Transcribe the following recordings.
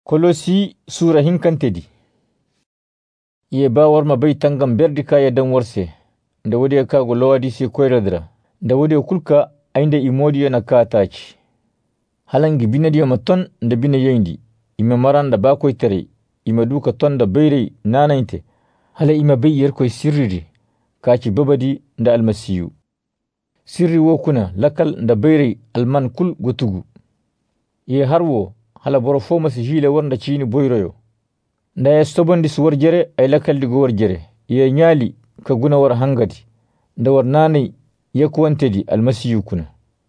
Kolosi sura hinkantedi. Ye ba warma bai tangam berdi kaya dan warse. Da wadi ka golowadi si koyradra. Da wadi kulka ainda imodi na ka tachi. Halangi binadi maton da bina yendi. Ima maranda ba koy tere. Ima duka ton da bayre nanainte. Hala ima bai yer koy sirriri. Kachi babadi da almasiyu. Sirri wo kuna lakal da bayre alman kul gotugu. Ye harwo hala borofo masi hile warnda chini boyroyo. Nda ya stobondi su warjere ay lakal digo warjere. Ye nyali ka guna war hangadi. Nda war nani yakuwantedi almasiyu kuna.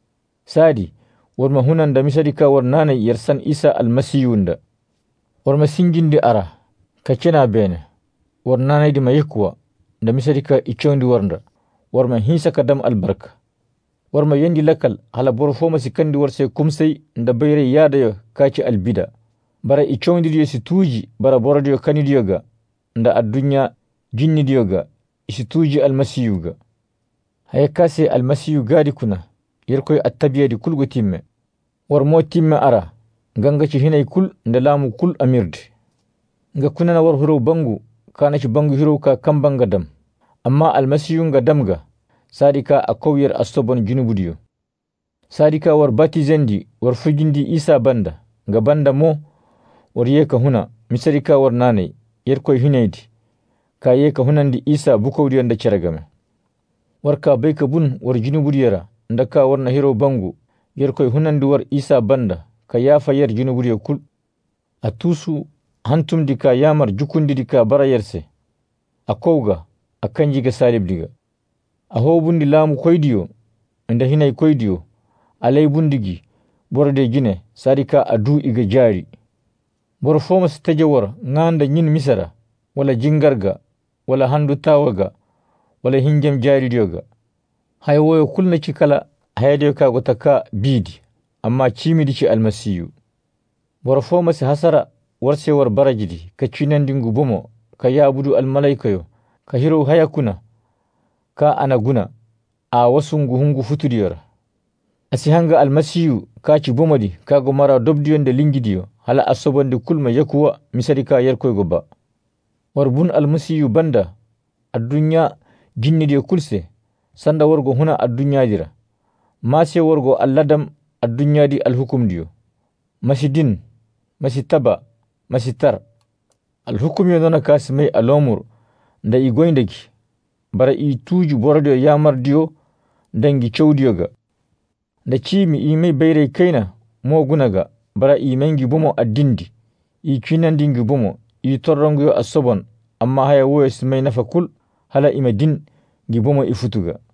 Sadi war mahunan da misadika war nani yersan isa almasiyu nda. War masingindi ara. Kachena bene. War nani di mayekuwa. Nda misadika ichondi warnda. War mahisa kadam albarka. Warma yendi lakal hala borofo masi kandi warse kumsay nda bayre yadayo kachi albida. Bara ichondi diyo si tuji bara borodiyo kanidiyo ga. Nda addunya jinni diyo ga. Isi tuji almasiyu ga. Hayakase almasiyu gadi kuna. Yerkoy attabiya di kulgu timme. Warmo timme ara. Gangachi hinay kul nda lamu kul amirdi. Nga kuna na war hiro bangu. Kanachi bangu hiro ka kambanga dam. Amma almasiyu nga damga. Sadika akowyar astobon junubudiyo. Sadika war batizendi war fujindi isa banda. Nga banda mo war yeka huna. Misadika war nane yerkoy hinaydi. Ka yeka hunandi isa bukawdiyo nda charagame. War ka bayka bun war junubudiyara. Ndaka war na hiro bangu. Yerkoy hunandi war isa banda. Ka yafa yer junubudiyo kul. Atusu hantum dika yamar jukundi dika bara yerse. Akowga akanjiga salibdiga. Aho bundi lamu koydiyo, inda hinay koydiyo, alay bundigi, borde jine, sadika adu iga jari. Borofoma stajawar, nganda nyin misara, wala jingarga, wala handu tawaga, wala hinjam jari diyoga. Haywoyo kulna chikala, hayadiyo ka gotaka bidi, amma chimidi chi almasiyu. Borofoma si hasara, warse war barajidi, ka chinandingu bomo, ka yabudu almalaikayo, ka hiro hayakuna, ka anaguna a wasungu hungu futudiyar. Asihanga almasiyu ka ci bomadi ka gomara dobdiyon da lingidiyo hala asoban da kulma yakuwa misadika yarkoy goba. Warbun almasiyu banda addunya jinni diyo kulse sanda wargo huna addunya dira. Mase wargo alladam addunya di alhukum diyo. Masidin, masitaba, masitar. Alhukum yonona kasi may alomur nda igoyndagi. Bara i tuju borodiyo yamar diyo dangi chawdiyo ga. Da chimi imay bayre kaina mo gunaga bara imengi bomo addindi. I kinandingi bomo i torrongiyo asobon amma haya woyo simay nafa kul hala ima din gi bomo ifutuga.